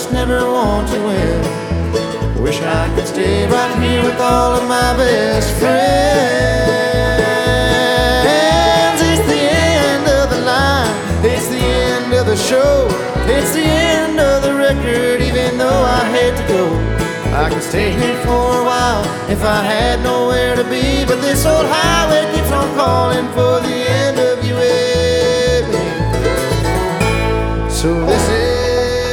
just never want to win. Wish I could stay right here with all of my best friends. It's the end of the line, it's the end of the show, it's the end of the record, even though I hate to go. I could stay here for a while if I had nowhere to be, but this old house